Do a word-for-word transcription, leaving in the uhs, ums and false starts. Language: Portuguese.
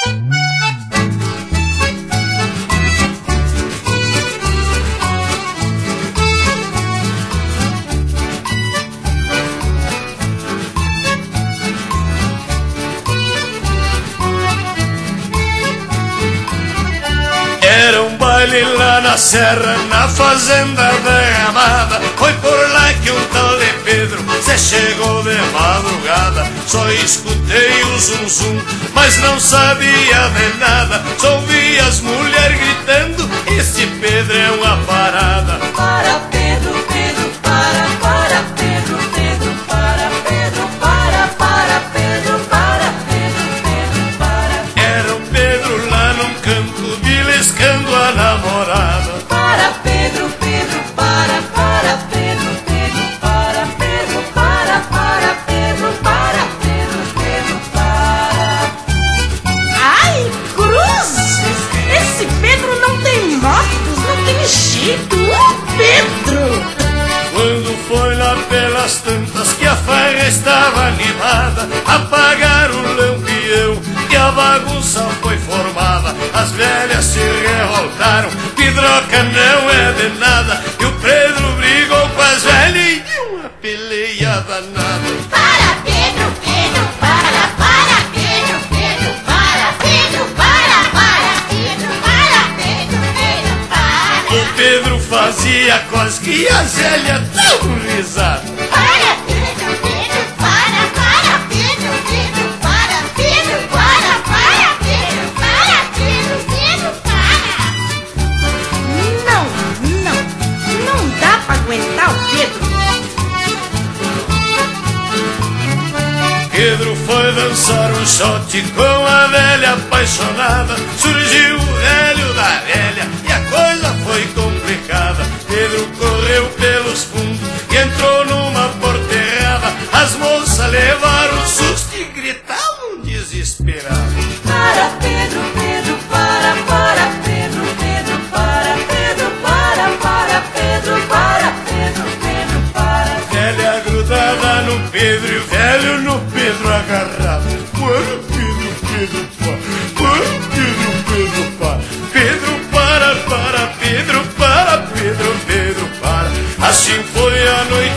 Era um baile lá na serra, na fazenda da Amada. Foi por lá que um tal de Pedro se chegou de madrugada. Só escutei o zum zum, mas não sabia de nada. Só ouvi as mulheres gritando, esse Pedro é uma parada. Para Pedro, Pedro, para, para Pedro, Pedro, para Pedro, para, para Pedro, para Pedro, Pedro, para. Era o Pedro lá num canto, beliscando a namorada. Para Pedro, Pedro, para, para Pedro, Pedro, para Pedro, para, para Pedro, para Pedro, Pedro, para. Ai, cruzes! Esse Pedro não tem motos, não tem jeito, o Pedro! Quando foi lá pelas tantas que a farra estava animada, apagaram o lampião e a bagunça foi formada. As velhas se revoltaram, Pedroca não é de nada, e o Pedro brigou com as velhas e deu uma peleia danada. Para Pedro, Pedro, para, para Pedro, Pedro, para Pedro, para, para Pedro, para Pedro, Pedro, para. O Pedro fazia cosque e as velhas davam risada. Para Pedro, Pedro, para, para Pedro, Pedro, para Pedro, para, para Pedro, para Pedro, Pedro, para. Não, não, não dá pra aguentar o Pedro. Pedro foi dançar um shot com a velha apaixonada. Surgiu o velho da velha e a coisa foi complicada. Pedro correu pelos fundos e entrou numa porta errada. As moças levaram um susto e gritavam desesperadas. Para Pedro, Pedro, para, para Pedro, Pedro, para Pedro, para, para Pedro, para Pedro, Pedro, para. Velha grudada no Pedro e o velho no Pedro agarrado. Para Pedro, Pedro, para. Para Pedro, Pedro, para. Pedro para, para Pedro, para Pedro, Pedro para. Assim foi a noite